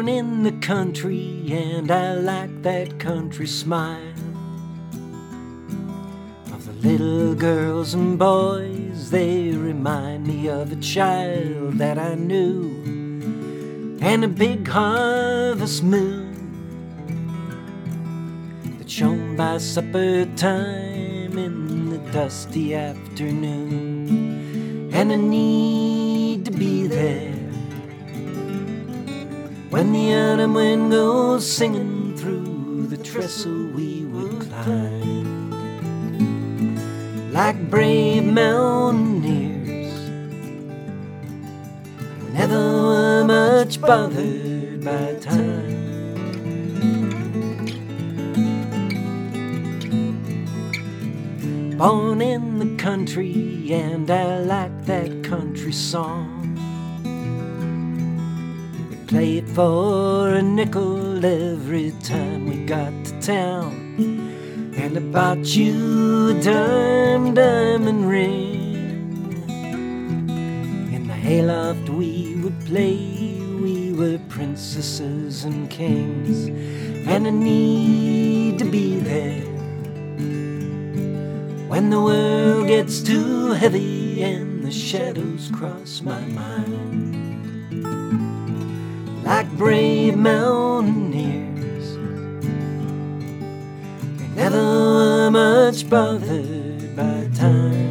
Born in the country, and I like that country smile of the little girls and boys. They remind me of a child that I knew, and a big harvest moon that shone by supper time in the dusty afternoon. And I need to be there when the autumn wind goes singing through the trestle we would climb, like brave mountaineers, never were much bothered by time. Born in the country, and I like that country song. Play it for a nickel every time we got to town, and I bought you a diamond ring. In the hayloft we would play, we were princesses and kings. And I need to be there when the world gets too heavy and the shadows cross my mind, like brave mountaineers, they never were much bothered by time.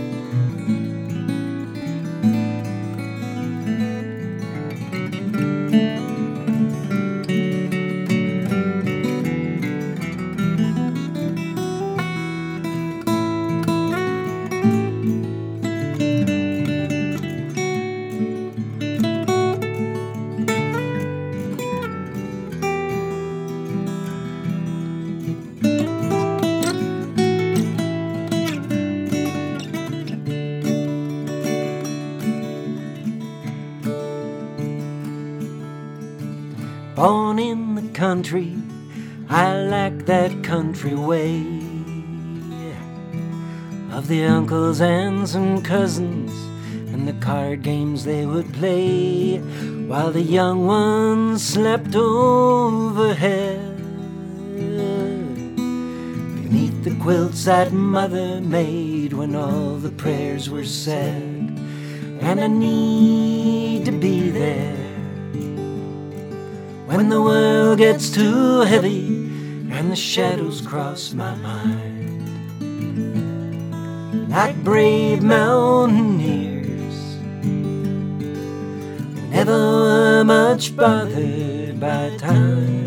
Born in the country, I like that country way of the uncles, aunts, and cousins, and the card games they would play while the young ones slept overhead beneath the quilts that mother made when all the prayers were said. And I need to be there when the world gets too heavy and the shadows cross my mind, like brave mountaineers, never were much bothered by time.